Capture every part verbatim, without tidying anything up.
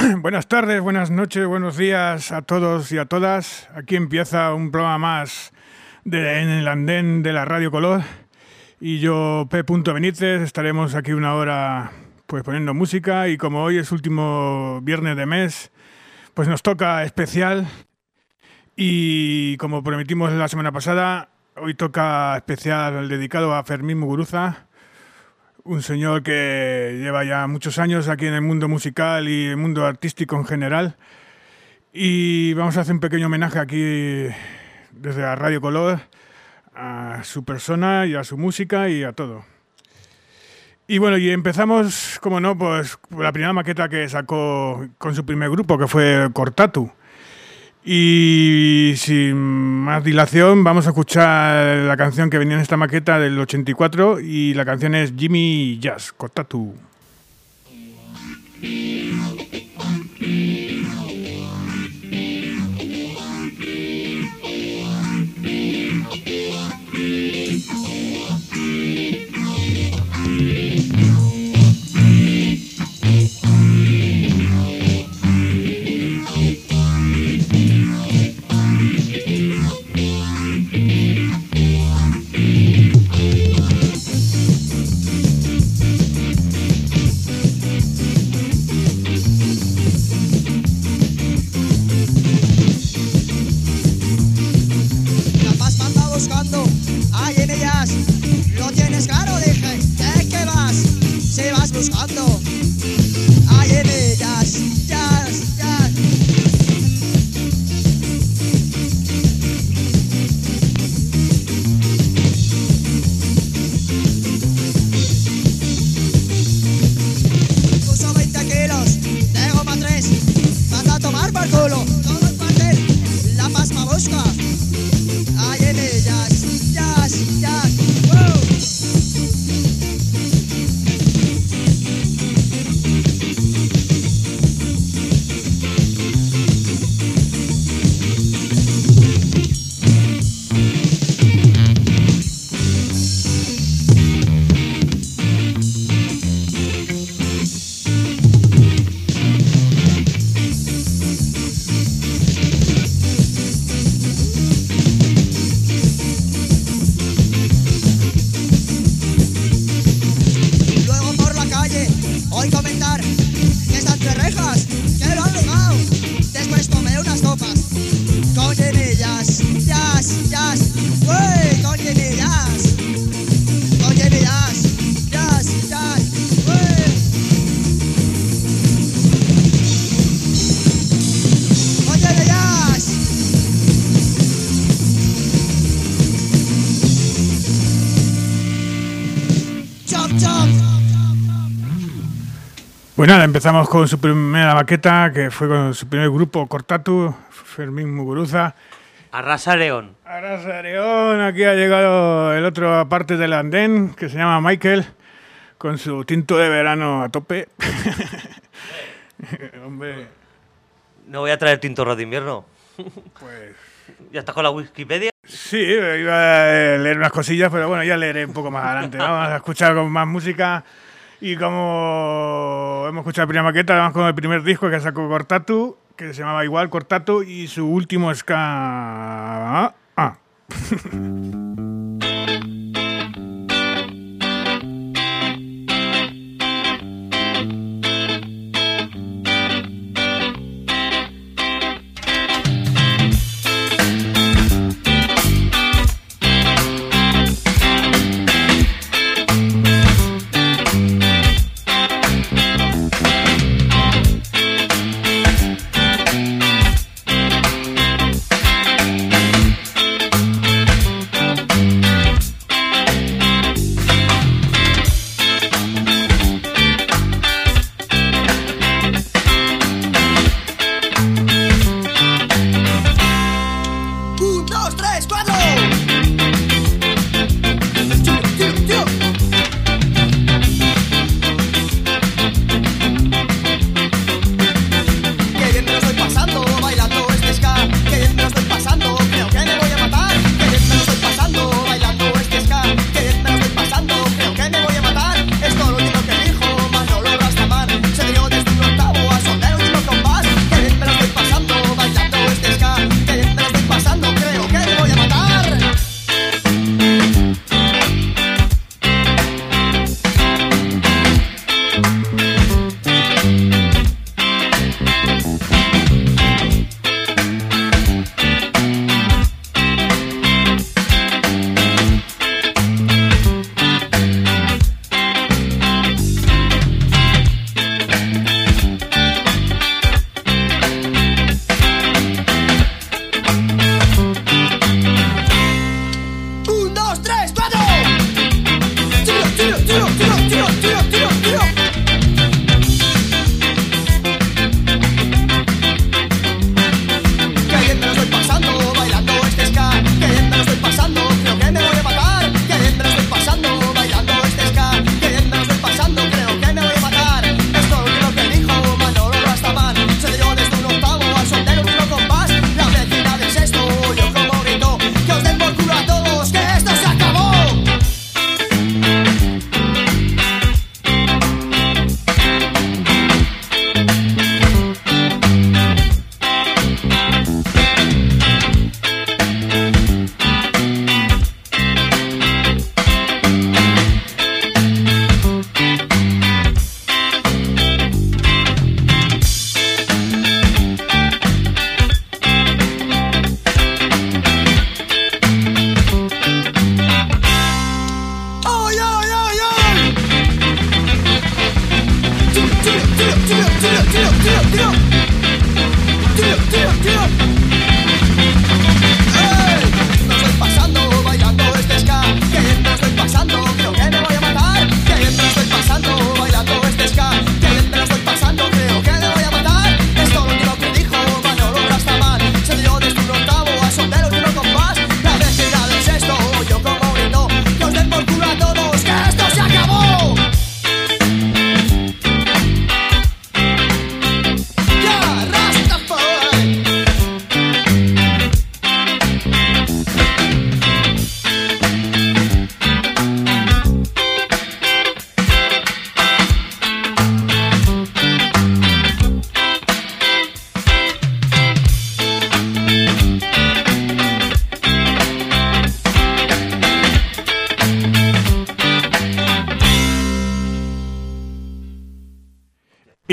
Buenas tardes, buenas noches, buenos días a todos y a todas. Aquí empieza un programa más de, en el andén de la Radio Color. Y yo, P. Benítez, estaremos aquí una hora pues poniendo música. Y como hoy es último viernes de mes, pues nos toca especial. Y como prometimos la semana pasada, hoy toca especial dedicado a Fermín Muguruza. Un señor que lleva ya muchos años aquí en el mundo musical y el mundo artístico en general. Y vamos a hacer un pequeño homenaje aquí desde la Radio Color a su persona y a su música y a todo. Y bueno, y empezamos, como no, pues la primera maqueta que sacó con su primer grupo, que fue Cortatu. Y sin más dilación vamos a escuchar la canción que venía en esta maqueta del ochenta y cuatro y la canción es Jimmy Jazz, Cortatu. Buscando, ahí en ellas, jazz, jazz. Puso veinte kilos de goma tres, manda a tomar por culo, todo el pastel, la pasma busca, ahí en ellas, jazz, jazz, wow. Pues nada, empezamos con su primera maqueta, que fue con su primer grupo, Cortatu, Fermín Muguruza. Arrasa León. Arrasa León, aquí ha llegado el otro parte del andén, que se llama Michael, con su tinto de verano a tope. Hombre. No voy a traer tinto de invierno. Pues... ¿Ya estás con la Wikipedia? Sí, iba a leer unas cosillas, pero bueno, ya leeré un poco más adelante. Vamos a escuchar con más música. Y como hemos escuchado la primera maqueta, vamos con el primer disco que sacó Cortatu, que se llamaba igual Cortatu, y su último ska... Ah.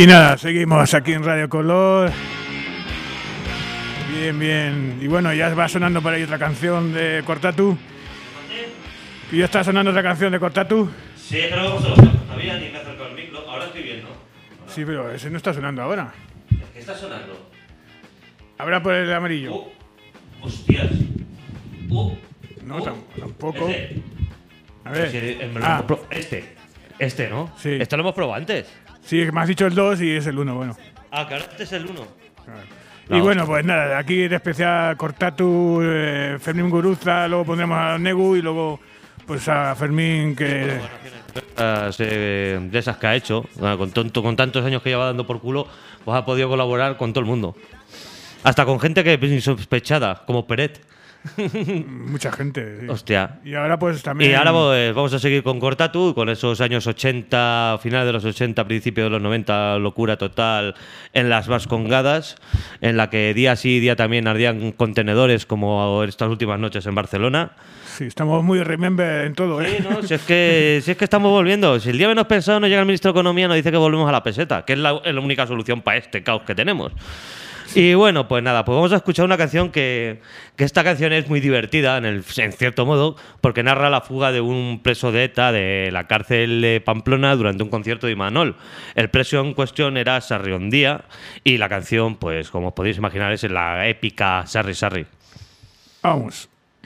Y nada, seguimos aquí en Radio Color. Bien, bien. Y bueno, ya va sonando por ahí otra canción de Cortatu. ¿Y ya está sonando otra canción de Cortatu? Sí, pero todavía ni me acerco al micro. Ahora estoy bien, ¿no? Ahora. Sí, pero ese no está sonando ahora. ¿Qué está sonando? Habrá por el amarillo. Uh, hostias. Uh, No, uh, tam- tampoco. Este. A ver. Sí, el- el- Ah, pro- este. Este, ¿no? Sí. Esto lo hemos probado antes. sí, me has dicho el dos y es el uno, bueno. Ah, claro, este es el uno. Y No, bueno, pues nada, aquí de especial Cortatu, eh, Fermín Guruza, luego pondremos a Negu y luego pues a Fermín que... Las, eh, de esas que ha hecho, ah, con, tonto, con tantos años que lleva dando por culo, pues ha podido colaborar con todo el mundo. Hasta con gente que es insospechada, como Peret. Mucha gente. Sí. Hostia. Y ahora pues también... Y ahora pues, vamos a seguir con Cortatu, con esos años ochenta, finales de los ochenta, principios de los noventa, locura total en las Vascongadas, en la que día sí día también ardían contenedores como estas últimas noches en Barcelona. Sí, estamos muy remember en todo, ¿eh? Sí, no, si es que, si es que estamos volviendo. Si el día menos pensado no llega el ministro de Economía, nos dice que volvemos a la peseta, que es la, es la única solución para este caos que tenemos. Y bueno, pues nada, pues vamos a escuchar una canción que, que esta canción es muy divertida, en, el, en cierto modo, porque narra la fuga de un preso de ETA de la cárcel de Pamplona durante un concierto de Imanol. El preso en cuestión era Sarriondía y la canción, pues como os podéis imaginar, es la épica Sarri Sarri. Vamos.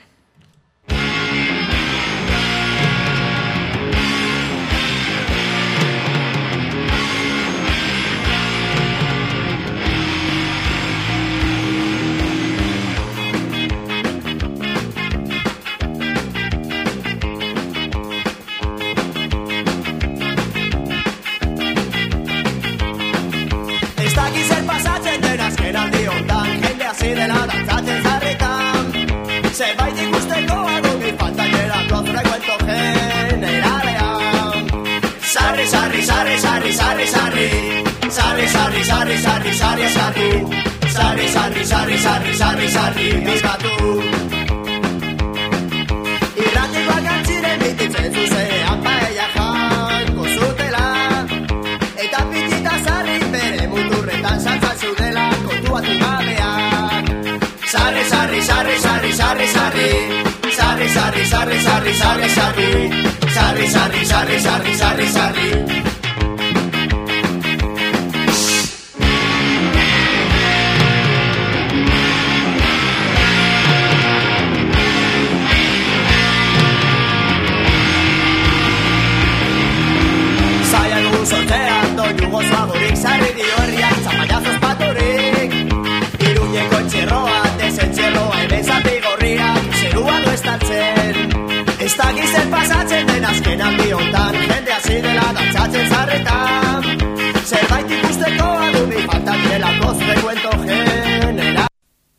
Ez dakiz zer pasatzen den azkenan diotan, jende hasi dela dantzatzen zarritan. Zerbait ikusteko adugi faltan geratu frecuento generalean. Sarri, sarri, sarri, sarri, sarri, sarri. Sarri, sarri, sarri, sarri, sarri, sarri. Sarri, sarri, sarri, sarri, sarri, sarri, bizkatu. Irratikoak antziren bititzen zuzenean paella jango zutela. Eta pitita sarri bere muturretan saltzan zudela kontuatu gabeak. Sarri, sarri, sarri, sarri, sarri, sarri. Sarri, sarri, sarri, sarri, sarri, sarri. Sarri, sarri, sarri, sarri, sarri, sarri. Zaila dugu sortzean doinu gozoagorik sarri dio herriak zapallazos paturik. Iruñeko txerroa, desentxerroa, hemen zapi gorriak, zerua du estaltzen. Ez dakiz zer pasatzen den azken aldiontan, jende hasi dela dantzatzen zarretan. Zerbait ikusteko adubi faltan direlako frecuento general.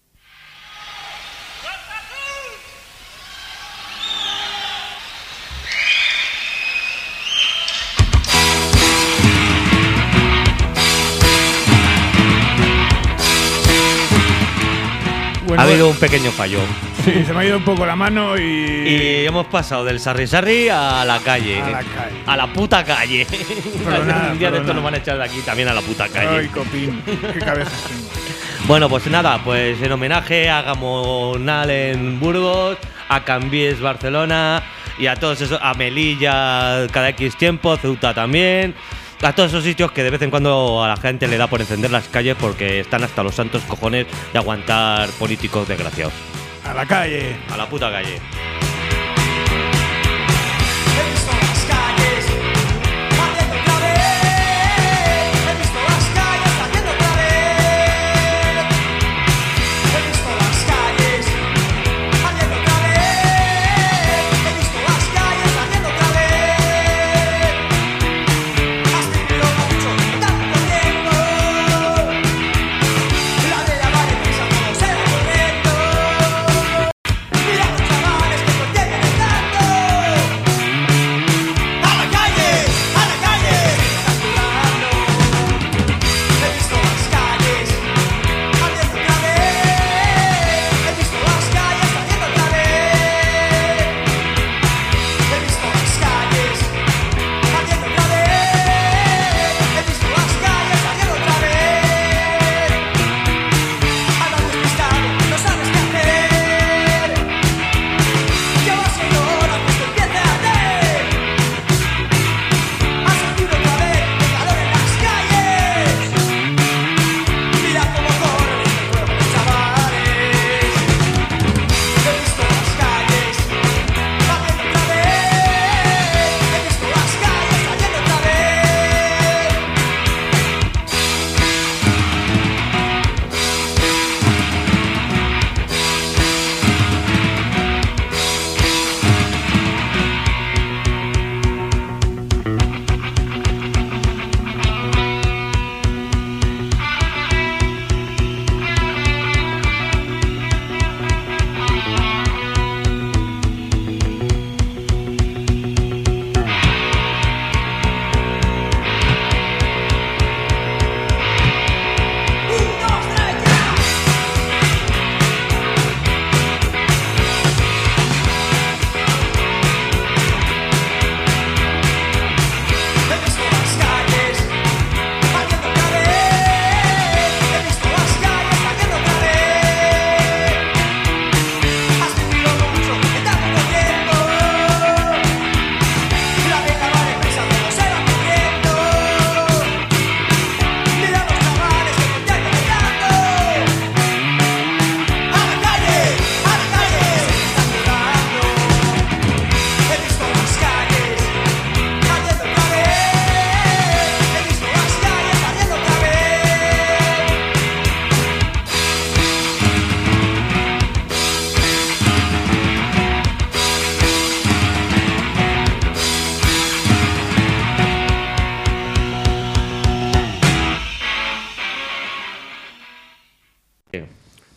Bueno, Ha habido un pequeño fallo. sí, se me ha ido un poco la mano y... Y hemos pasado del Sarri Sarri a la calle. A la calle. A la puta calle. Perdonad, Un día de esto perdonad. nos van a echar de aquí también a la puta calle. Ay, copín, qué cabezas tengo. Bueno, pues nada, pues en homenaje a Gamonal en Burgos, a Cambies Barcelona y a todos esos, a Melilla cada X tiempo, Ceuta también, a todos esos sitios que de vez en cuando a la gente le da por encender las calles porque están hasta los santos cojones de aguantar políticos desgraciados. A la calle. A la puta calle. He visto las calles haciendo otra vez. He visto las calles haciendo otra vez. He visto las calles haciendo otra vez. He visto las calles haciendo otra vez. Has tenido mucho, tanto tiempo. La de la vale prisa, todo será correcto. Mira los chavales que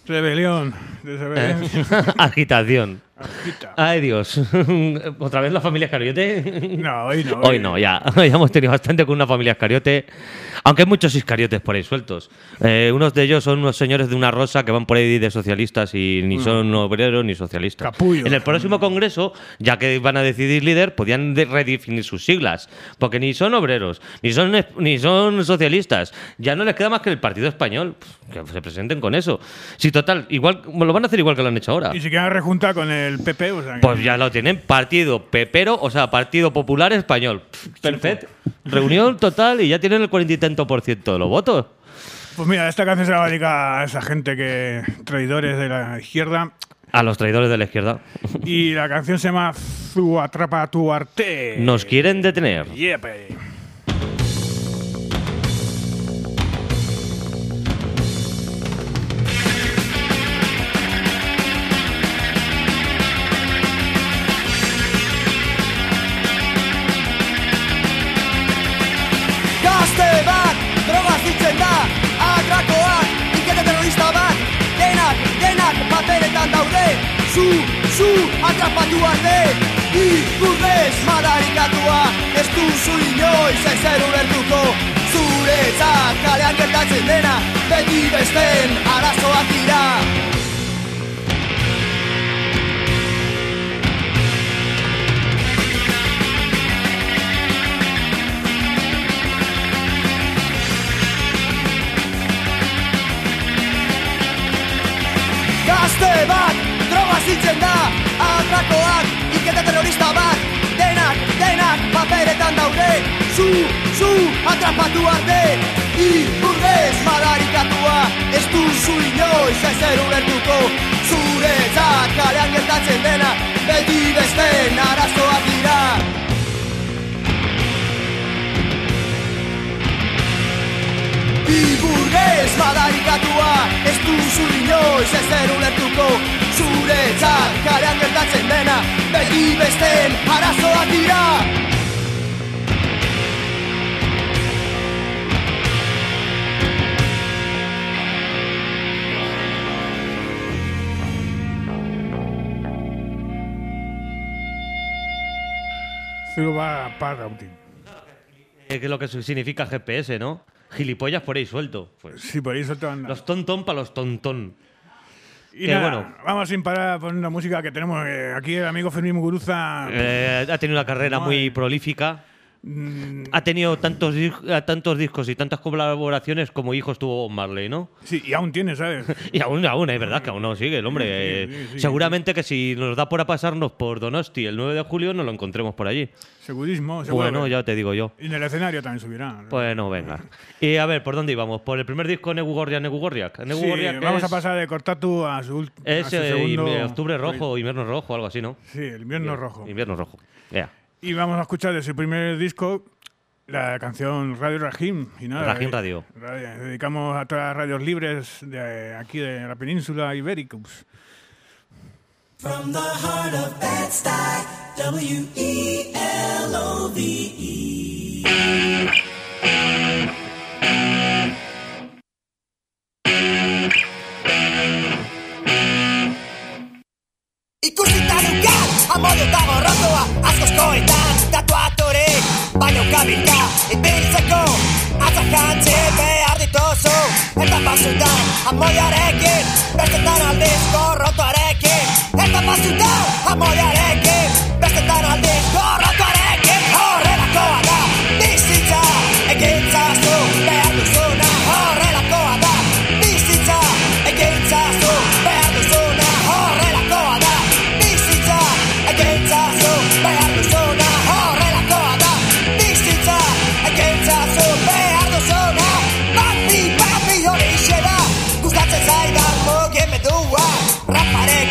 Rebelión. Desobediencia. Eh, agitación. Agita. Ay, Dios. ¿Otra vez la familia Iscariote? No, hoy no. Hoy no, ya. Ya hemos tenido bastante con una familia Iscariote. Aunque hay muchos Iscariotes por ahí sueltos. Eh, unos de ellos son unos señores de una rosa que van por ahí de socialistas y ni son obreros ni socialistas. Capullos. En el próximo congreso, ya que van a decidir líder, podían de- redefinir sus siglas. Porque ni son obreros, ni son, es- ni son socialistas. Ya no les queda más que el Partido Español. Que se presenten con eso. Sí, total. Igual, lo van a hacer igual que lo han hecho ahora. Y si quieren rejuntar con el P P, o sea, que- Pues ya lo tienen, Partido Pepero, o sea, Partido Popular Español. Pff, Perfecto. Reunión total y ya tienen el cuarenta y tanto por ciento de los votos. Pues mira, esta canción se la va a dedicar a esa gente que traidores de la izquierda. A los traidores de la izquierda. Y la canción se llama Zu atrapa tu arte. Nos quieren detener. Yepe. Gazte bat, drogaz ditzen da, atrakoak, inkete terrorista bat, denak, denak paperetan daude, zu, zu, atrapatu arte, bi burdez madarikatua, ez duzu inoiz ezer ulertuko, zuretzat kalean gertatzen dena, beti besten arazoak dira. Gazte bat, drogaz ditzen da, atrakoak, inkete terrorista bat, denak, denak paperetan daude, zu, zu, atrapatu arte, iburdez madarikatua, ez duzu inoiz ezer ulertuko, zuretzat kalean gertatzen dena, beti besten arazoak dira. Iburgez madarikatua, ez duzu inoiz ezer ulertuko, zuretzat kalean gertatzen dena, beti besten arazoak dira. Zu va para útil. Eh, que es lo que significa G P S, ¿no? Gilipollas por ahí suelto. Pues, Sí, por eso te anda. los tontón para los tontón. Y que nada, bueno. vamos sin parar a poner una música que tenemos eh, aquí el amigo Fermín Muguruza. Eh, ha tenido una carrera No, muy eh. prolífica. mm, Ha tenido tantos, dis- tantos discos y tantas colaboraciones como hijos tuvo Bob Marley, ¿no? sí, y aún tiene, ¿sabes? Y aún, aún, es verdad que aún no sigue el hombre. Sí, Eh, sí, sí, seguramente que si nos da por a pasarnos por Donosti el nueve de julio, nos lo encontremos por allí. Segurísimo. seguro Bueno, que- ya te digo yo. Y en el escenario también subirá. Bueno, venga. Y a ver, ¿por dónde íbamos? ¿Por el primer disco Negu Gorriak, Negu Gorriak? Negu Sí, Gorriak vamos es, a pasar de Cortatu a su, ult- a es su eh, segundo. invi- octubre rojo, invierno rojo, algo así, ¿no? Sí, el invierno rojo. Invierno rojo. Ya. Y vamos a escuchar de su primer disco la canción Radio Rahim. Y nada, Rahim eh, Radio. radio- Dedicamos a todas las radios libres de aquí de la península ibérica. From the heart of Bed-Stuy, W E L O V E. Ikusita dukat, amodio eta gorrotoa, askoskoetan tatuaturik, baino kabilka, ibiltzeko, atzak jantzi behar dituzu, eta pasutan, amodioarekin, bestetan aldiz gorrotoarekin, eta pasutan, amodioarekin, bestetan aldiz gorrotoarekin, horrelakoa da, bizitza, egintzazu, behar duzuna, horrelakoa da, bizitza, egintzazu, behar duzuna, horrelakoa da, bizitza, egintzazu, behar duzuna, horrelakoa da, bizitza, egintzazu, behar duzuna, papi, papi horixe da, gustatzen zaidan mugimendua, raparekin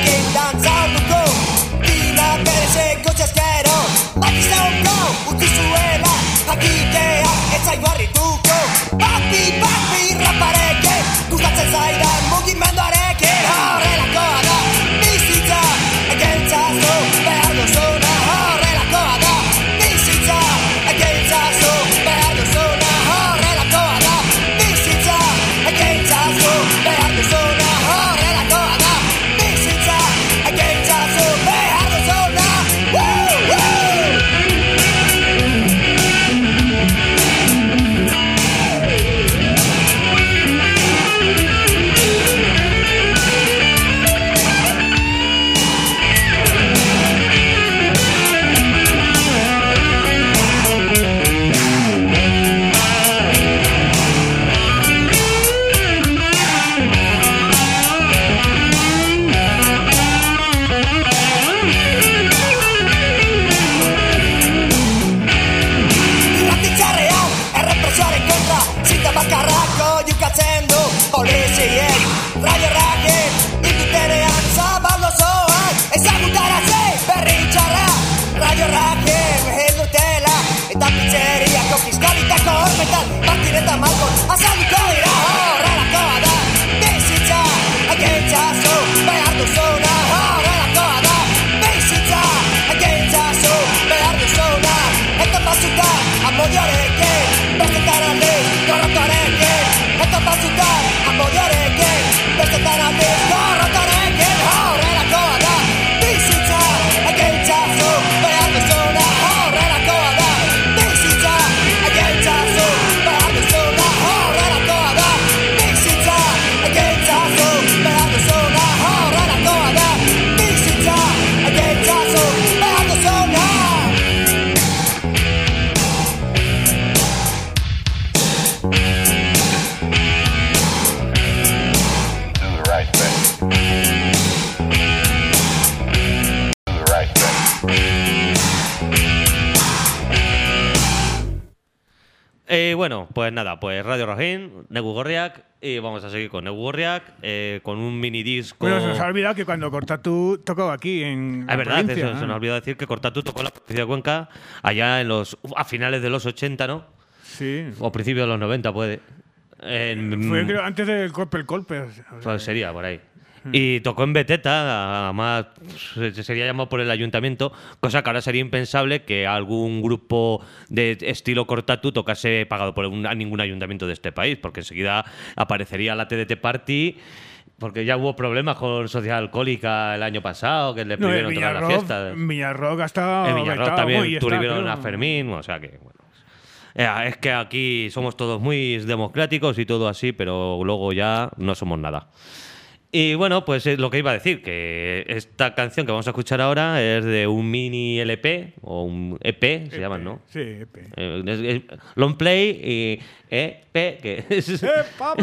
Eh, bueno, pues nada, pues Radio Rojín, Negu Gorriak, y vamos a seguir con Negu Gorriak, eh, con un mini disco. Bueno, se nos ha olvidado que cuando Cortatu tocó aquí en. Es verdad, provincia, eso, ¿eh? se nos ha olvidado decir que Cortatu tocó en la provincia de Cuenca allá en los a finales de los ochenta, ¿no? Sí. O principios de los noventa, puede. En, Fue creo, antes del Colpe el Colpe. O sea, pues sería por ahí. Y tocó en Beteta, además se- sería llamado por el ayuntamiento, cosa que ahora sería impensable que algún grupo de estilo Cortatu tocase pagado por un- a ningún ayuntamiento de este país, porque enseguida aparecería la T D T Party, porque ya hubo problemas con Sociedad Alcohólica el año pasado, que le no, en prohibieron tocar la Villarroc, fiesta. Villarroc ha estado. En Villarroc vetado, también y está, tuvieron creo. a Fermín, o sea que, bueno. Eh, es que aquí somos todos muy democráticos y todo así, pero luego ya no somos nada. Y bueno, pues es lo que iba a decir, que esta canción que vamos a escuchar ahora es de un mini L P, o un E P, se llaman, ¿no? Sí, E P. Eh, es- es long play y E P, que es... ¡Eh, Pablo!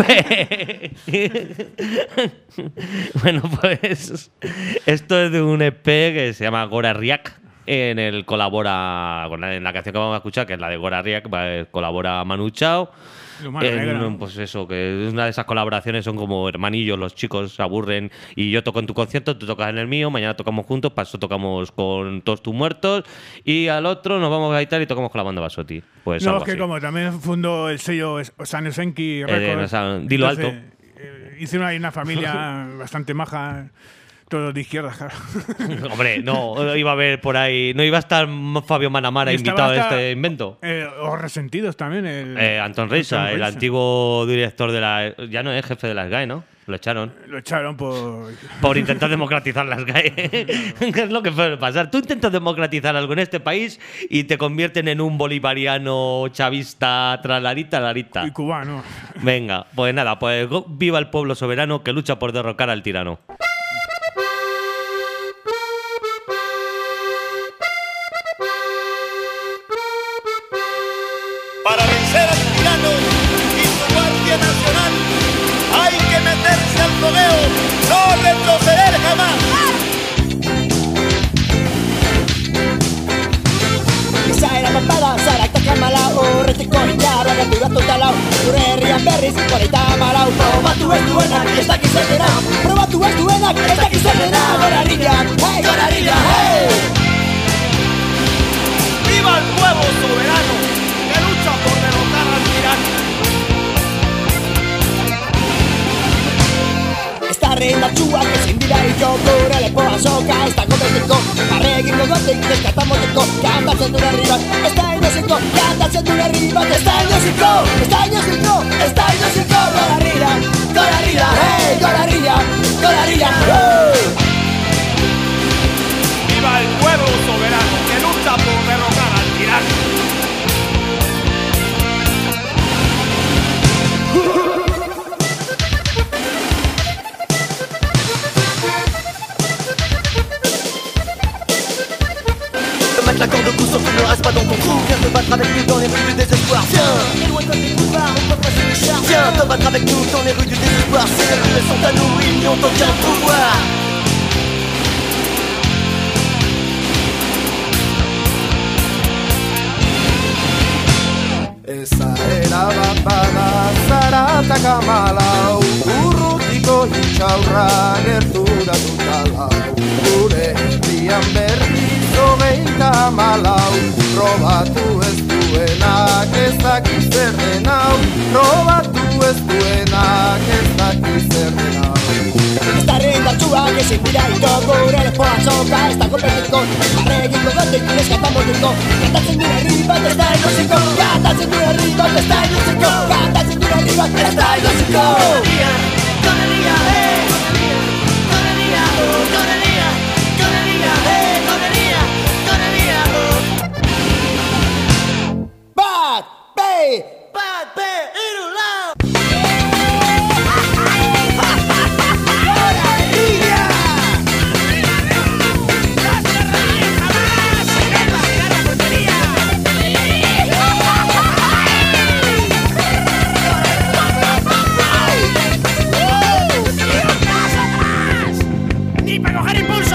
E P. Bueno, pues esto es de un E P que se llama Gora Riak. En el colabora, con la- en la canción que vamos a escuchar, que es la de Gora Riak, va- colabora Manu Chao. Lo malo En, negra. pues eso, que es una de esas colaboraciones, son como hermanillos, los chicos se aburren y yo toco en tu concierto, tú tocas en el mío, mañana tocamos juntos, paso tocamos con Todos tus muertos y al otro nos vamos a editar y tocamos con la banda Basotti. Pues No, algo es que así. como también fundó el sello Osane Senki Eh, Records, o sea, dilo alto. eh, hicieron ahí una familia bastante maja, todos de izquierda, claro. Hombre, no iba a haber por ahí, no iba a estar Fabio Manamara Y invitado estaba a hasta- este invento. Eh, o Resentidos también. El, Eh, Antón Reisa, Antón el Reisa. antiguo director de la... Ya no es jefe de la S G A E, ¿no? Lo echaron. Lo echaron por. Por intentar democratizar las S G A E. ¿Qué es lo que puede pasar? Tú intentas democratizar algo en este país y te convierten en un bolivariano chavista tralarita, larita. Y cubano. Venga, pues nada, pues go- viva el pueblo soberano que lucha por derrocar al tirano. Para vencer al tirano y su guardia nacional hay que meterse al fogueo, no retroceder jamás. Saera papada, sarakta kamalao, retiko hitara, gatura totalau, gure herrian berriz, korita malau, probatu ez duenak, ez dakiz zerrena, probatu ez duenak, ez dakiz zerrena, gorarilla, hey, gorarilla, hey! ¡Viva el pueblo soberano que lucha por derrotar al tirano! Esta reina chua que sin dira y yo gure lepoa soka, esta competiko, arregin gogotik, deskartamoteko, kantatzen dure arriba, esta inoziko, kantatzen dure arriba, esta inoziko, esta inoziko, esta inoziko, gorarilla, gorarilla, hey, gorarilla, gorarilla, uh! ¡Viva el pueblo soberano que lucha por derrocar al tirano! De mettre l'accord de coup sauf qu'il ne reste pas dans ton trou. Viens te battre avec nous dans les rues du désespoir. Viens, éloigne-toi des boulevards, on peut passer les chars. Viens te battre avec nous dans les rues du désespoir. Ces rues elles sont à nous, ils n'y ont aucun pouvoir. Eza erabapada zarata kamalau, urrutiko hitxaurra gerturatuta lau. Gure herrian berriz hogeita hamalau, robatu ez duenak ez dakiz zer den hau, robatu ez duenak ez dakiz zer den hau. Esta reina chua que sin dira y yo gure lepoa soka, esta competiko, arregin gogotik, deskartamoteko, kantatzen dure arriba, esta inoziko, kantatzen dure arriba, esta inoziko, kantatzen dure arriba, esta inoziko. Goneria, hey, goneria, oh, goneria, goneria, hey, goneria, goneria, oh. Bat, be, bat, be, irulao. ¡Ni para coger impulso!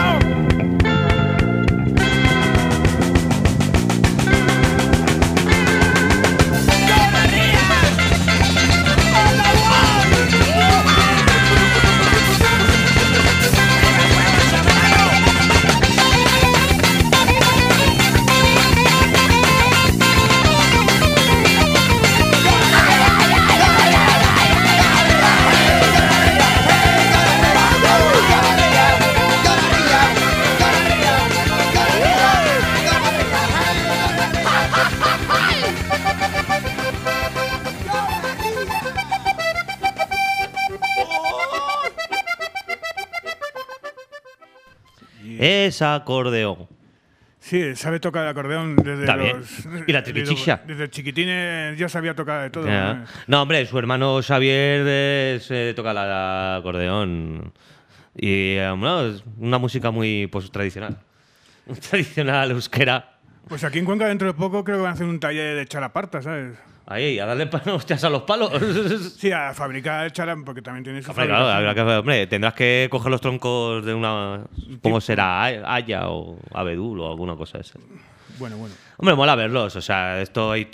Es acordeón. Sí, sabe tocar el acordeón desde Está bien. los... ¿Y la triquichicha? Desde, desde chiquitines ya sabía tocar de todo. Ya. ¿no? No, hombre, su hermano Xavier es, eh, toca la- el acordeón. Y eh, bueno, es una música muy pues, tradicional. Tradicional euskera. Pues aquí en Cuenca dentro de poco creo que van a hacer un taller de chalaparta, ¿sabes? Ahí, a darle pa- hostias a los palos. Sí, a fabricar chalam porque también tiene su Hombre, claro, fabricación. habrá que- hombre, tendrás que coger los troncos de una. ¿Cómo será? Haya o abedul o alguna cosa esa. Bueno, bueno. Hombre, mola verlos. O sea, esto ahí.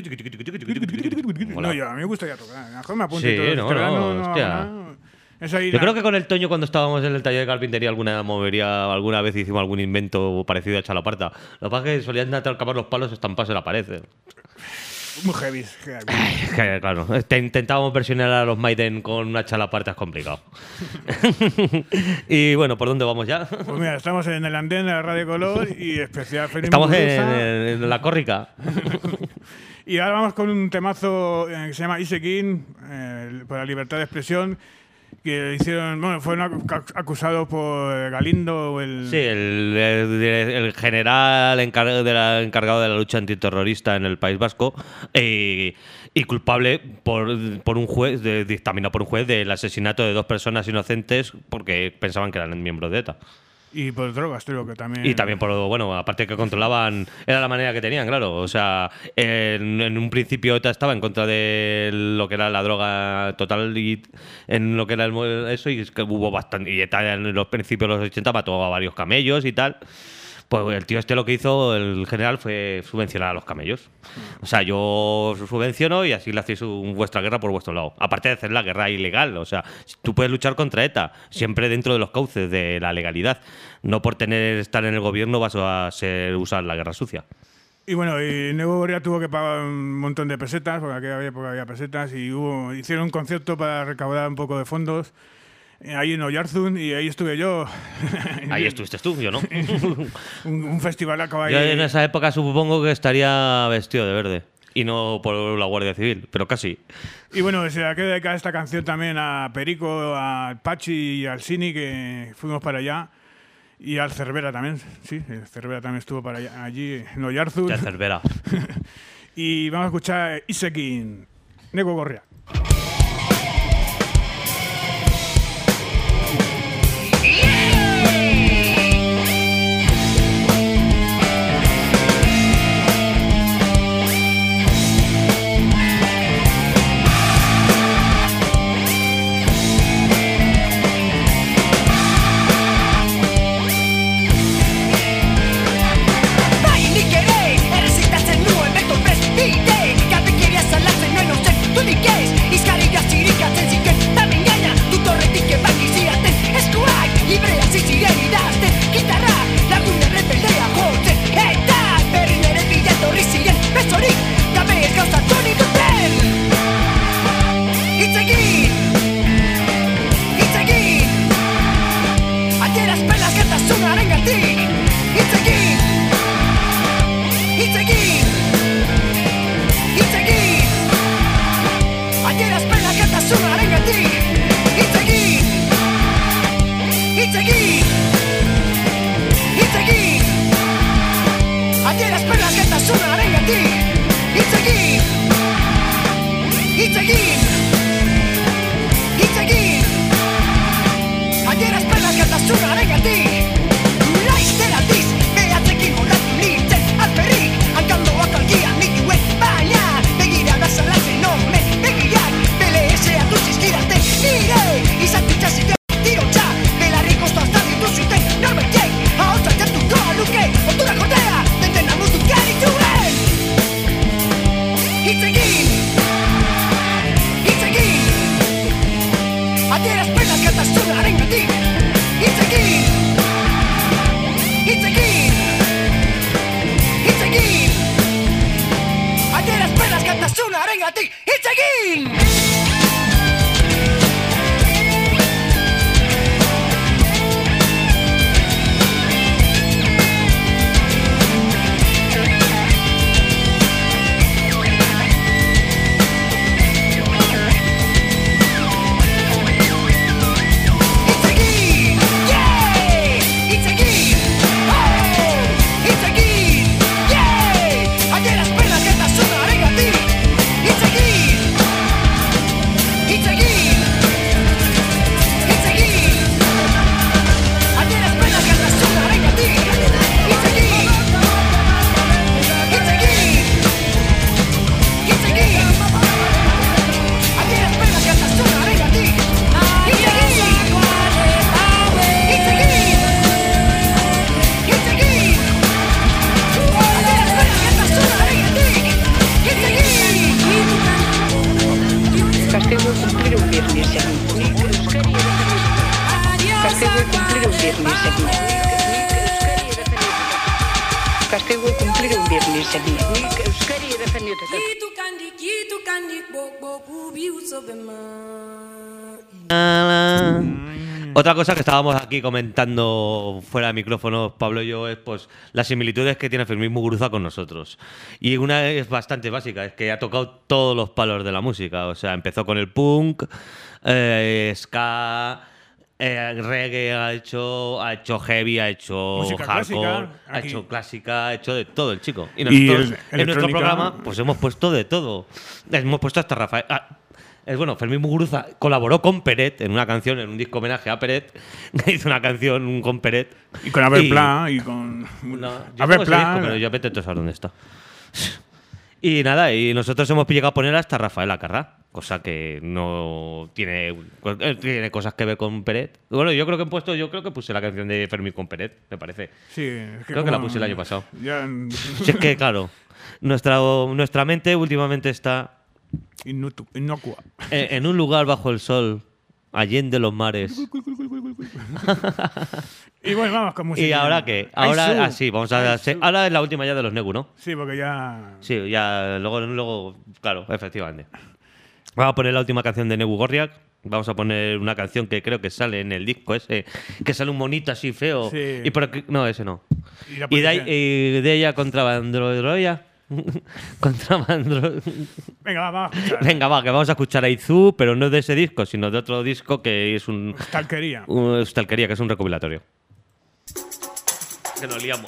Mola. No, yo, a mí me gusta ya tocar. A lo mejor me apunto Sí, y todo. no, Este verano no, no hago hostia. nada. Es ahí Yo la- creo que con el Toño, cuando estábamos en el taller de carpintería, alguna movería, alguna vez hicimos algún invento parecido a chalaparta. Lo que pasa es que solían acabar los palos estamparse la pared. eh. Muy heavy. heavy. Es que, claro, te- intentábamos versionar a los Maiden con una chalaparta, es complicado. Y bueno, ¿por dónde vamos ya? Pues mira, estamos en el andén de la Radio Color y especial Feliz Estamos en, Muguruza. en la córrica. Y ahora vamos con un temazo eh, que se llama Isekin, eh, por la libertad de expresión, que hicieron, bueno, fueron ac- acusados por Galindo, el, Sí, el, el- el general encar- de la- encargado de la lucha antiterrorista en el País Vasco eh, y culpable por, por un juez, de, dictaminado por un juez del asesinato de dos personas inocentes porque pensaban que eran miembros de ETA. y por drogas, creo que también. Y también por, bueno, aparte que controlaban, era la manera que tenían, claro. O sea, en, en un principio ETA estaba en contra de lo que era la droga total y en lo que era el, mo- eso, y es que hubo bastante. Y ETA en los principios de los ochenta mató a varios camellos y tal. Pues el tío este lo que hizo, el general, fue subvencionar a los camellos. O sea, yo os subvenciono y así le hacéis un- vuestra guerra por vuestro lado. Aparte de hacer la guerra ilegal. O sea, tú puedes luchar contra ETA, siempre dentro de los cauces de la legalidad. No por tener estar en el gobierno vas a ser usar la guerra sucia. Y bueno, y Nuevo Gorria tuvo que pagar un montón de pesetas, porque aquella época había pesetas, y hubo, hicieron un concierto para recaudar un poco de fondos eh, ahí en Oyarzún, y ahí estuve yo. Ahí estuviste tú, yo no. un, un festival acaba ahí. Yo en esa época supongo que estaría vestido de verde. Y no por la Guardia Civil, pero casi. Y bueno, se le queda dedicar esta canción también a Perico, al Pachi y al Sini, que fuimos para allá. Y al Cervera también, sí, el Cervera también estuvo para allá, allí en Oyarzún. Ya Cervera. Y vamos a escuchar Isekin, Nego Gorria. Bai, nik ere, errezitatzen nuen beto prest bide Garbikeria salatzen nuen hauzen, du nik ez Izkarri gazirikatzen ziken, tamen gaina Tutorretik ebaki ziaten, eskuak Librea ziziren idazten, gitarra Lagun errebeldea jotzen Eta berri nere bila torri ziren Bezorik, gabe ez gauzatu nituten Itzegin Itzegin Ateraz pelas gatasunaren gatik Itzegin Itzegin Itzegin Ateraz pelas gatasunaren gatik Itzegin Itzegin Itzegin Ateraz pelas gatasunaren gatik Itzegin Itzegin Itzegin Ateraz pelas gatasunaren gatik Laizter aldiz, behatzekin ondatu nintzen Alperrik, hankandoak castigo cumplir un viernes en nik euskari defendiote. Otra cosa que estábamos aquí comentando fuera de micrófonos, Pablo y yo, es pues las similitudes que tiene Fermín Muguruza con nosotros. Y una es bastante básica, es que ha tocado todos los palos de la música. O sea, empezó con el punk, eh, ska, eh, reggae, ha hecho, ha hecho heavy, ha hecho música hardcore, clásica, ha aquí. hecho clásica, ha hecho de todo el chico. Y Y nosotros el- en nuestro electrónica. programa pues hemos puesto de todo. Hemos puesto hasta Rafael... ah, es bueno, Fermín Muguruza colaboró con Peret en una canción, en un disco homenaje a Peret. Hizo una canción con Peret. Y con Averplan y con. No, yo tengo ese Averplan. disco, pero yo vete tú a saber dónde está. Y nada, y nosotros hemos llegado a poner hasta Rafael Acarrá, cosa que no tiene, tiene cosas que ver con Peret. Bueno, yo creo que he puesto, yo creo que puse la canción de Fermín con Peret, me parece. Sí, es que Creo que la como- puse el año pasado. Ya, Si es que, claro, nuestra, nuestra mente últimamente está Inutu- inocua. en, en un lugar bajo el sol, allende los mares. Y bueno, vamos con música. ¿Y ahora qué? Ay, Ahora, su. ah, sí, vamos a Ay, hacer. su. Ahora es la última ya de los Negu, ¿no? Sí, porque ya. Sí, ya, luego, luego, claro, efectivamente. Vamos a poner la última canción de Negu Gorriak. Vamos a poner una canción que creo que sale en el disco ese, que sale un monito así feo. Sí. Y por aquí- no, ese no. Y la Y de, ahí- policía. y de ella contra Bandroya. contra Bandro... Venga, va, vamos a escuchar. Venga, va, que vamos a escuchar a Izu, pero no de ese disco, sino de otro disco que es un. Talquería. un Stalkería, que es un recopilatorio. Que nos liamos.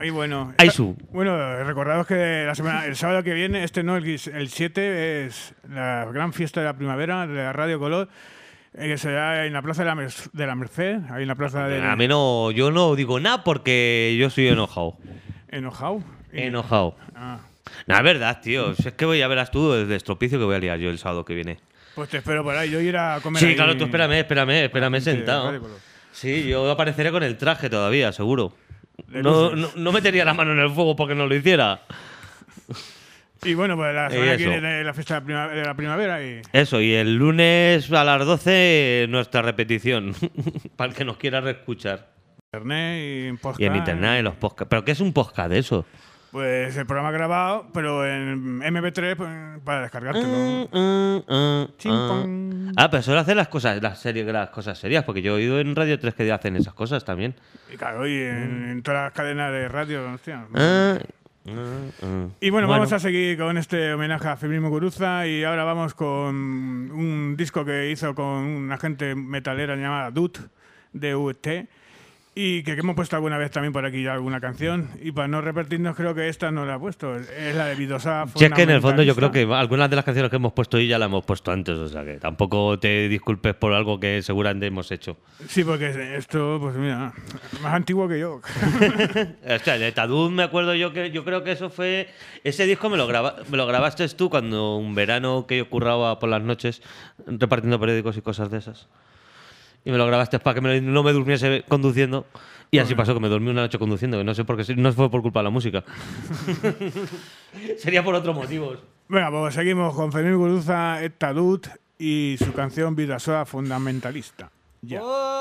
Y bueno, Aizu. bueno, recordados que la semana, el sábado que viene, este no, el, el siete, es la gran fiesta de la primavera de la Radio Color, eh, que será en la Plaza de la, Mer de la Merced, ahí en la Plaza de... A mí no, yo no digo nada porque yo soy enojado. ¿Enojado? Enojado. Ah. No, es verdad, tío. Si es que voy a verás tú el estropicio que voy a liar yo el sábado que viene. Pues te espero por ahí, yo iré a comer Sí, ahí claro, tú espérame, espérame, espérame gente de sentado. Radio Color. Sí, yo apareceré con el traje todavía, seguro. De No, luces. no, no metería la mano en el fuego porque no lo hiciera. Y bueno, pues la semana que Eso. viene la fiesta de la, prima- de la primavera y... Eso, y el lunes a las doce nuestra repetición, para el que nos quiera reescuchar. internet y en podcast. Y en internet, en los podcasts. ¿Pero qué es un podcast de eso? Pues el programa grabado, pero en eme pe tres pues, para descargártelo. Mm, mm, mm, Chim, ah. pong. Ah, pero suele hacer las cosas, las series, las cosas serias, porque yo he oído en Radio tres que hacen esas cosas también. Y claro, y en, en todas las cadenas de radio, hostia. Ah, ah, ah. Y bueno, vamos a seguir con este homenaje a Fermín Muguruza y ahora vamos con un disco que hizo con una gente metalera llamada D U T, D U T, y que, que hemos puesto alguna vez también por aquí ya alguna canción. Y para no repetirnos, creo que esta no la he puesto, es la de Vidosa. Si es que en el fondo yo creo Fundamentalista. que algunas de las canciones que hemos puesto hoy ya las hemos puesto antes, o sea que tampoco te disculpes por algo que seguramente hemos hecho. Sí, porque esto, pues mira, más antiguo que yo. O sea, de Tadú me acuerdo yo que yo creo que eso fue ese disco me lo graba, me lo grabaste tú cuando un verano que yo curraba por las noches repartiendo periódicos y cosas de esas. Y me lo grabaste para que me- no me durmiese conduciendo. Y así pasó, que me dormí una noche conduciendo, que no sé por qué, no fue por culpa de la música. Sería por otros motivos. Venga, pues seguimos con Fermín Muguruza, esta D U T y su canción Vidasoa Fundamentalista. Ya.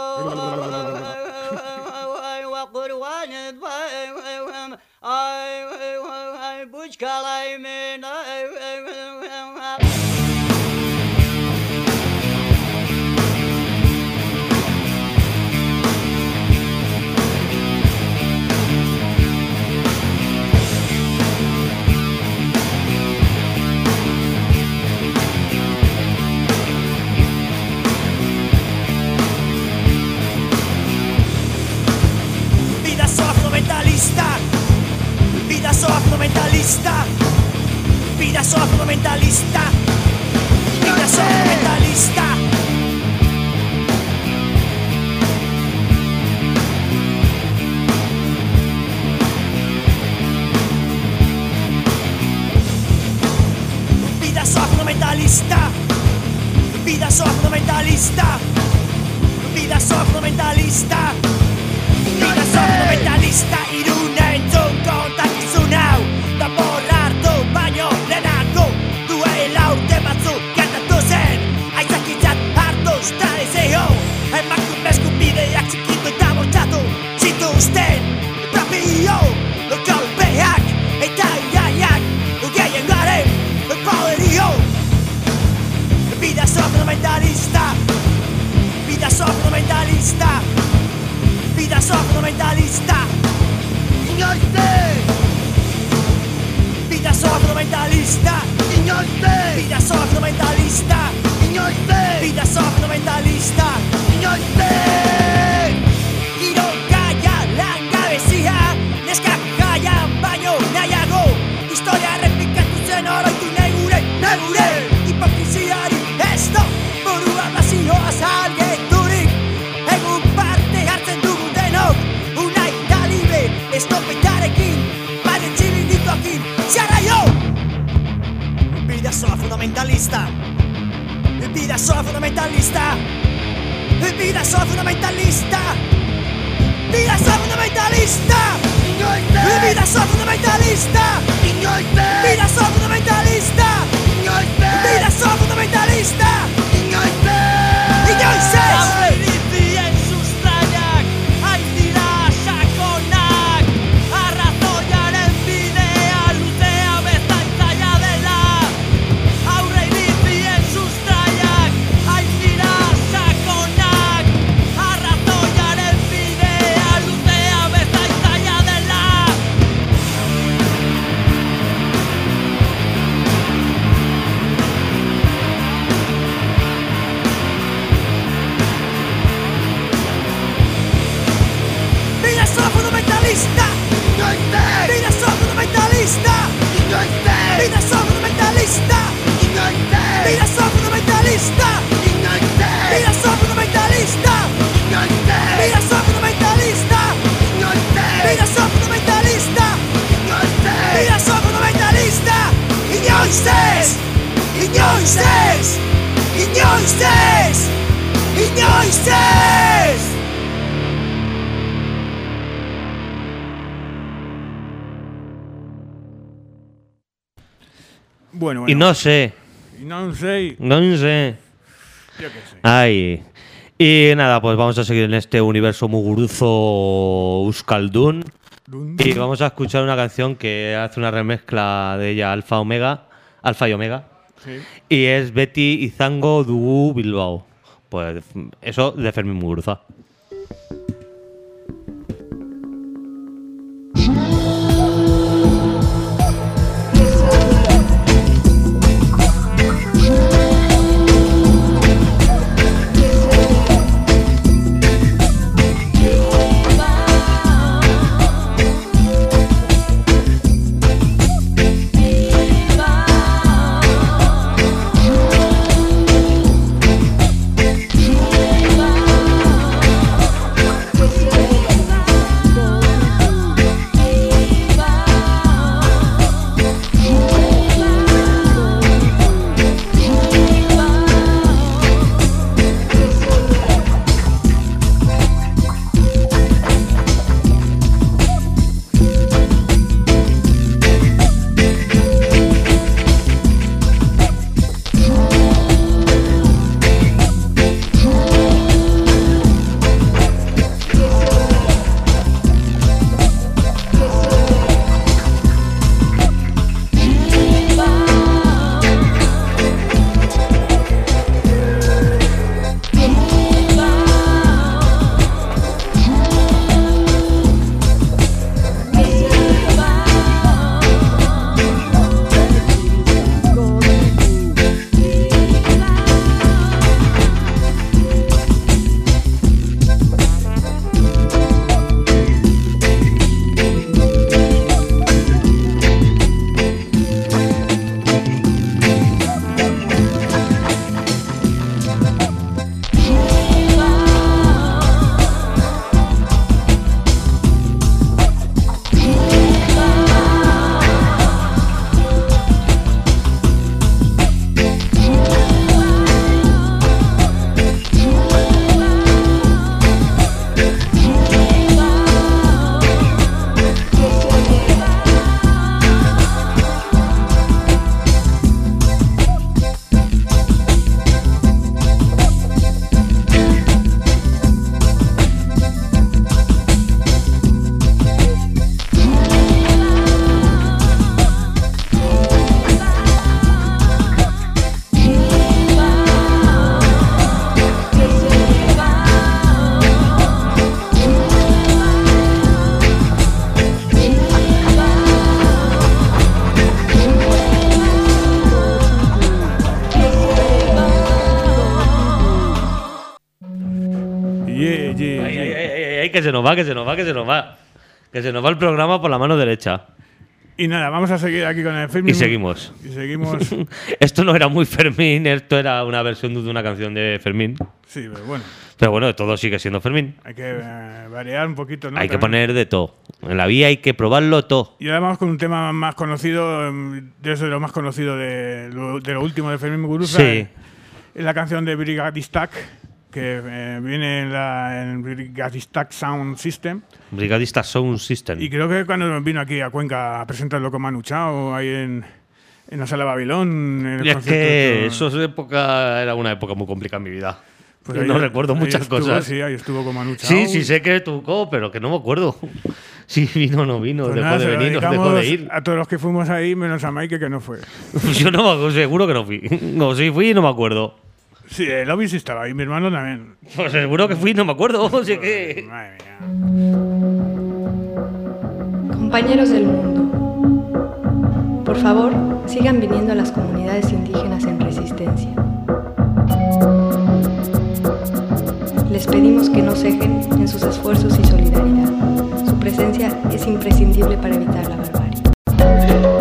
Vida afromentalista, vida afromentalista, vida afromentalista, vida afromentalista. Vida afromentalista, vida afromentalista, vida afromentalista. Vida fundamentalista irunen kontakizun hau Dabor hartu baino lehenago duela urte batzuk gertatu zen Aitzakitzat hartuz tradizio Emakume eskubideak txikitu eta bortxatu zituzten propio kolpeak eta iraiak gehien garen poderio Vida fundamentalista Vida fundamentalista Vida fundamentalista Inoizte Vida fundamentalista Inoizte Vida fundamentalista Inoizte Vida fundamentalista Inoizte Giro gaia langabezia Neskak gaian baino nahiago Historia errepikatu zen oroitu nahi gure Nahi gure Hipokrisiari ez do Burua bazioa zalgeturik Egun parte hartzen dugu denok Unai talibe estopetarekin Baren txilindikoekin Zara jo Vida soa fundamentalista Vida soa fundamentalista Vida soa fundamentalista Vida soa fundamentalista Vida soa fundamentalista Vida soa fundamentalista Vida soa fundamentalista Inoizez sustraiak, haizira sakonak Arrazoiaren bidea luzea bezain zaila dela Aurre irizien sustraiak, haizira sakonak Arrazoiaren bidea luzea bezain zaila dela Inoices, Inoices, Inoices, Inoices. Bueno, bueno. Y no sé, Y no sé. no sé. Yo qué sé. Ay. Y nada, pues vamos a seguir en este universo muguruzo Euskaldun. Dun. Y vamos a escuchar una canción que hace una remezcla de ella, Alfa Omega, Alfa y Omega. Sí. Y es Betty Izango Dugu Bilbao. Pues eso de Fermín Muguruza. Yeah, yeah, Ay, ay, yeah. ay, ay, ay, que se nos va, que se nos va, que se nos va. Que se nos va el programa por la mano derecha. Y nada, vamos a seguir aquí con el Fermín. Y seguimos. Y seguimos. Esto no era muy Fermín, esto era una versión de una canción de Fermín. Sí, pero bueno, Pero bueno, todo sigue siendo Fermín. hay que eh, variar un poquito, ¿no? Hay que También. poner de todo. En la vida hay que probarlo todo. Y ahora vamos con un tema más conocido, em, de eso de lo más conocido de lo, de lo último de Fermín Muguruza. Sí. Es la canción de Brigadistak, que eh, viene en, la, en Brigadistak Sound System. Brigadista Sound System. Y creo que cuando vino aquí a Cuenca a presentarlo con Manu Chao, ahí en, en la Sala Babilón. En el Y es concierto que de- eso es época, era una época muy complicada en mi vida. pues Yo ahí- no recuerdo ahí muchas estuvo, cosas. Sí, ahí estuvo con Manu Chao. Sí, sí sé que tocó, pero que no me acuerdo. Si vino o no vino, Pues dejó nada, de se lo venir o dejó dedicamos de ir. a todos los que fuimos ahí, menos a Mike, que no fue. Pues yo no me acuerdo, seguro que no fui. No, si fui no me acuerdo. Sí, el Lobby sí estaba ahí, mi hermano también. Pues seguro que fui, no me acuerdo. Así que... Madre mía. Compañeros del mundo, por favor, sigan viniendo a las comunidades indígenas en resistencia. Les pedimos que no cejen en sus esfuerzos y solidaridad. Su presencia es imprescindible para evitar la barbarie.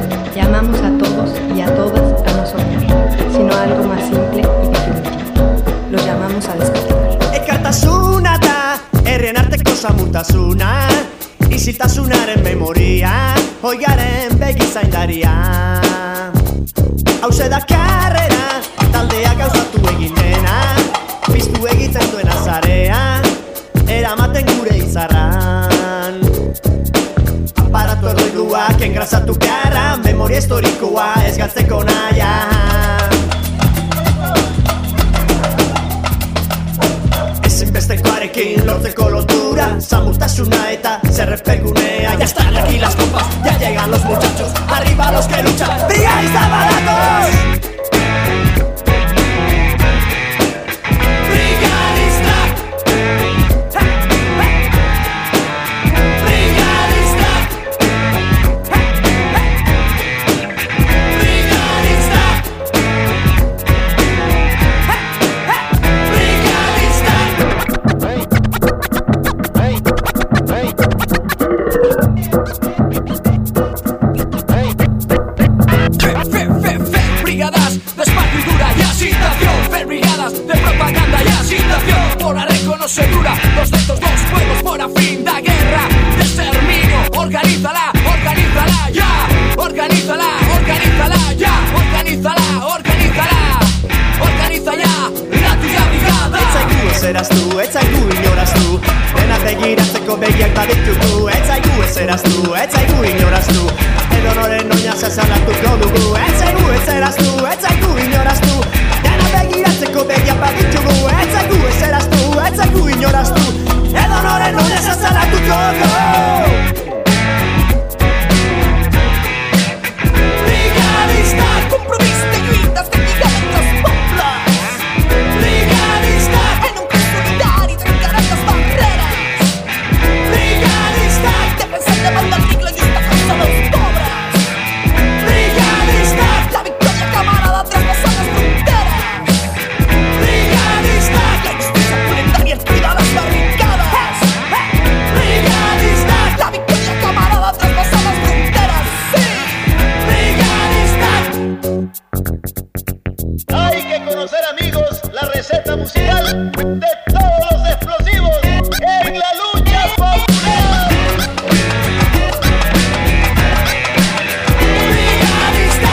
Llamamos a todos y a todas a no soñar, sino a algo más simple y definitivo. vamos a descontinuar. Elkartasuna da, herrien arteko samutasuna, isiltasunaren memoria, hoigaren begizaindaria. Hauze da karrera, taldea gauzatu egin dena, piztu egiten duen azarea, eramaten gure izarran. Aparatu erdoiduak engrasatu beharra, memoria historikoa ez galtzeko naia. Ezinbestekoarekin lortzeko lotura, samurtasuna eta zerrepelgunea. Ya están aquí las copas, ya llegan los muchachos, arriba los que luchan, brigadistas baratos. Los de estos dos pueblos por a fin da guerra, de exterminio. Organízala, organízala ya. Organízala, organízala ya. Organízala, organízala. Organiza ya la tuya brigada. Etzaigu ezeraz du, etzaigu inoraz du, dena begiratzeko begiak baditugu. Etzaigu ezeraz du, etzaigu inoraz du, edo noren oina zazalatuko dugu. Etzaigu ezeraz du, etzaigu inoraz du, dena begiratzeko begiak baditugu. Etzaigu ezeraz du, etzaigu inoraz du, edo noren oina zazalatuko dugu. Brigadista, compromiso de gritas de gigantes poplas. Brigadista, en un club solidario de encarar las barreras. Brigadista, defensor de banda artículo y esta cosa los pobres. Brigadista, la victoria camarada traspasa las fronteras. Brigadista, la justicia planetaria cuida las barricadas. Brigadista, la victoria camarada traspasa las fronteras. Sí. Brigadista. Hay que conocer, amigos, la receta musical de todos los explosivos en la lucha popular. Brigadista,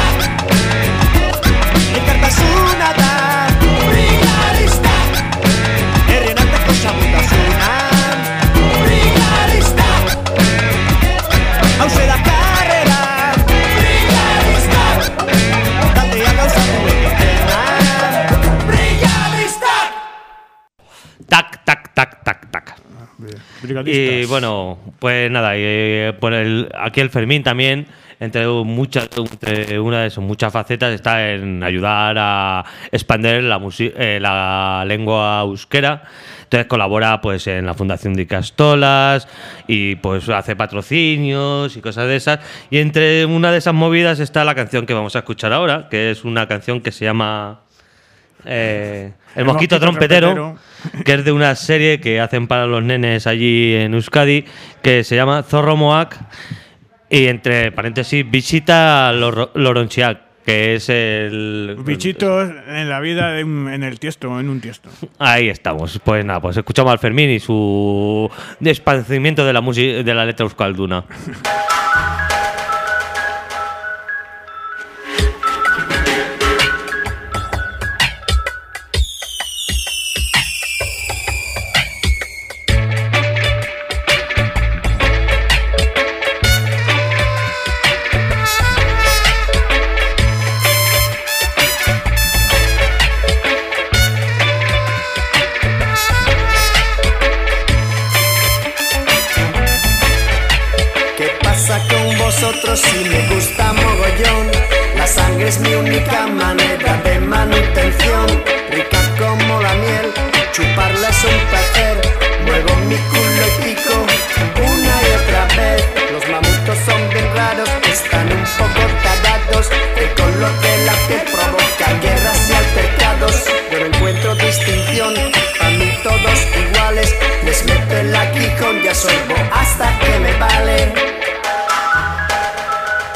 elkartasuna da. Brigadista, herrien arteko samutasuna. Brigadista, hauze da karrera. Brigadista, taldea gauzatu egin dena. Brigadista. Tac, tac, tac, tac, tac. Brigadistas. Y bueno, pues nada, y, eh, por el, aquí el Fermín también, entre muchas, entre una de sus muchas facetas, está en ayudar a expandir la, musi- eh, la lengua euskera. Entonces colabora pues en la Fundación de Icastolas y pues hace patrocinios y cosas de esas. Y entre una de esas movidas está la canción que vamos a escuchar ahora, que es una canción que se llama eh, El Mosquito Trompetero, que es de una serie que hacen para los nenes allí en Euskadi, que se llama Zorro Moak, y entre paréntesis, Bichita Lor- Loronchiak, que es el... Bichitos en la vida, de un- en el tiesto, en un tiesto. Ahí estamos. Pues nada, pues escuchamos al Fermín y su esparcimiento de la música, de la letra euskalduna. ¿Qué pasa con vosotros si me gusta mogollón? La sangre es mi única manera de manutención. Rica como la miel, chuparla es un placer. Muevo mi culo y pico una y otra vez. Los mamutos son bien raros, están un poco tarados. El color de la piel provoca guerras y altercados. Yo no encuentro distinción, a mí todos iguales. Les meto el aguijón y absorbo hasta que me vale.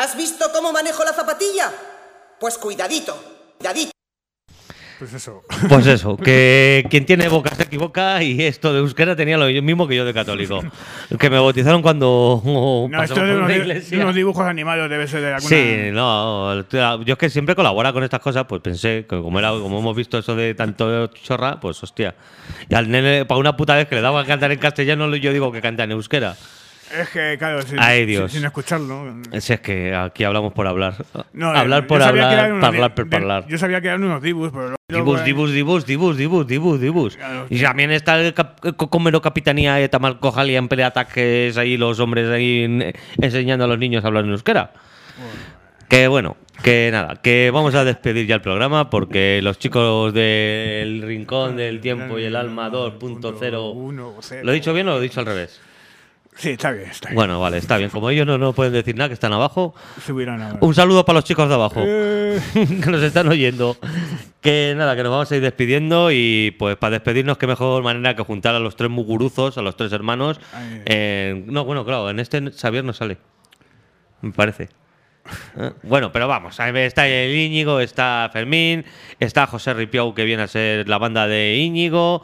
¿Has visto cómo manejo la zapatilla? Pues cuidadito, cuidadito. Pues eso. Pues eso, que quien tiene boca se equivoca y esto de euskera tenía lo mismo que yo de católico. Que me bautizaron cuando oh, no, esto de por unos, una de iglesia. unos dibujos animados debe ser de alguna... Sí, no, yo es que siempre colabora con estas cosas, pues pensé que como era, como hemos visto eso de tanto chorra, pues hostia. Y al nene, para una puta vez que le daba a cantar en castellano, yo digo que canta en euskera. Es que, claro, sin, Ay, Dios. sin, sin escucharlo. Si es que aquí hablamos por hablar. No, hablar por hablar, hablar por hablar. Yo sabía que eran unos dibus, pero... Dibus, dibus, dibus, dibus, dibus, dibus, dibus. Claro, y también está el Comero Capitanía de Tamal Cojalia en peleataques ahí los hombres ahí en, enseñando a los niños a hablar en euskera. Bueno. Que bueno, que nada, que vamos a despedir ya el programa porque los chicos del Rincón del Tiempo y el Alma dos punto cero... ¿Lo he dicho bien o lo he dicho al revés? Sí, está bien, está bien. Bueno, vale, está bien. Como ellos no, no pueden decir nada, que están abajo. Subirán ahora. Un saludo para los chicos de abajo, eh. que nos están oyendo. Que nada, que nos vamos a ir despidiendo y pues para despedirnos, qué mejor manera que juntar a los tres muguruzos, a los tres hermanos. Eh, no, bueno, claro, en este Xavier no sale, me parece. ¿Eh? Bueno, pero vamos, está el Íñigo, está Fermín, está José Ripiau, que viene a ser la banda de Íñigo.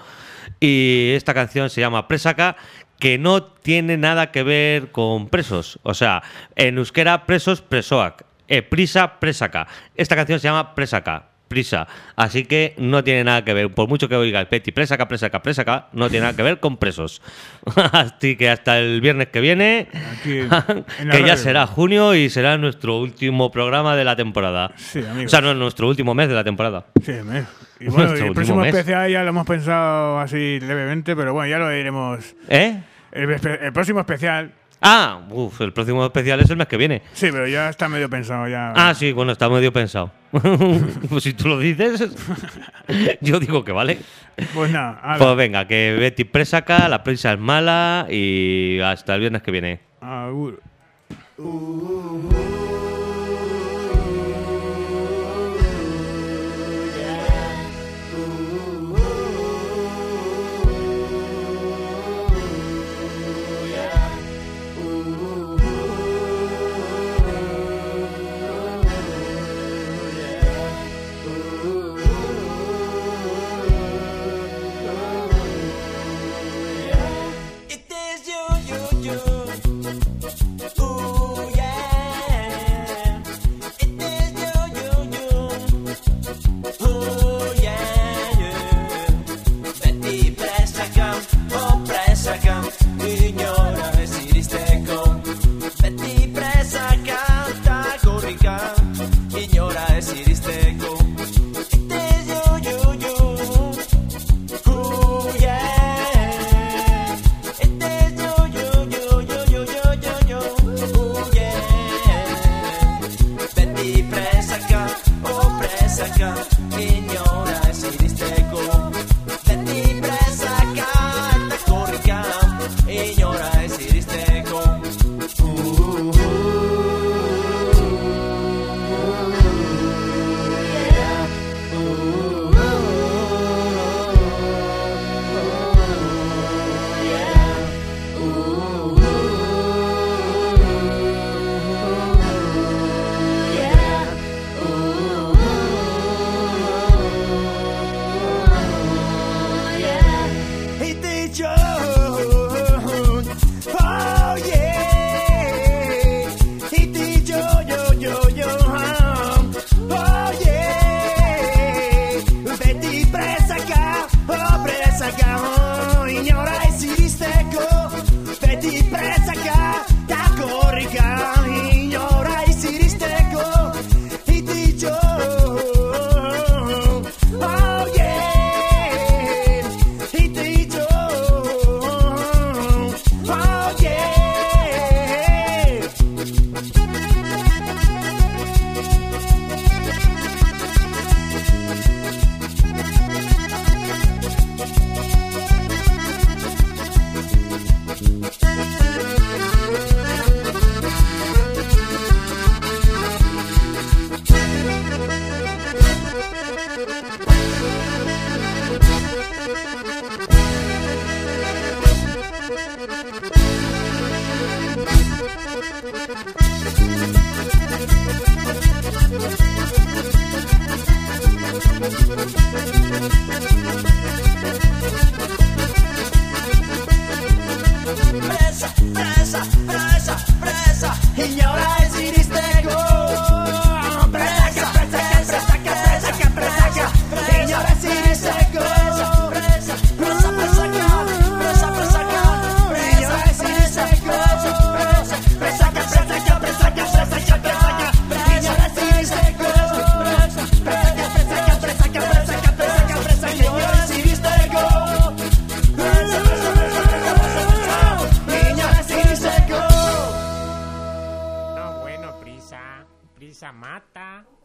Y esta canción se llama Presaka, que no tiene nada que ver con presos. O sea, en euskera, presos, presoak. Eh, prisa, presaka. Esta canción se llama Presaka, prisa. Así que no tiene nada que ver. Por mucho que oiga el Peti, presaka, presaka, presaka, no tiene nada que ver con presos. Así que hasta el viernes que viene, Aquí, que ya será junio y será nuestro último programa de la temporada. Sí, amigo. O sea, no, nuestro último mes de la temporada. Sí, mes. Y bueno, Nuestro y el último próximo mes. especial ya lo hemos pensado así levemente, pero bueno, ya lo iremos. ¿Eh? El, el próximo especial. Ah, uf, el próximo especial es el mes que viene. Sí, pero ya está medio pensado ya. Ah, sí, bueno, está medio pensado. Pues si tú lo dices, yo digo que vale. Pues nada, ala. Pues venga, que Betty Presaka, la prensa es mala y hasta el viernes que viene. Agur. Thank you. Presa, presa, presa, presa, y ahora decidiste go. Presa, presa, presa, presa, presa, presa, y ahora decidiste go. Presa, presa, presa, presa, presa, y ahora decidiste go. Presa, presa, presa, presa, presa, presa, y ahora decidiste go. Presa, presa, presa, presa, presa, presa, presa, y ahora decidiste go. Presa, presa, presa, presa, y ahora decidiste go. No, bueno, prisa, prisa mata.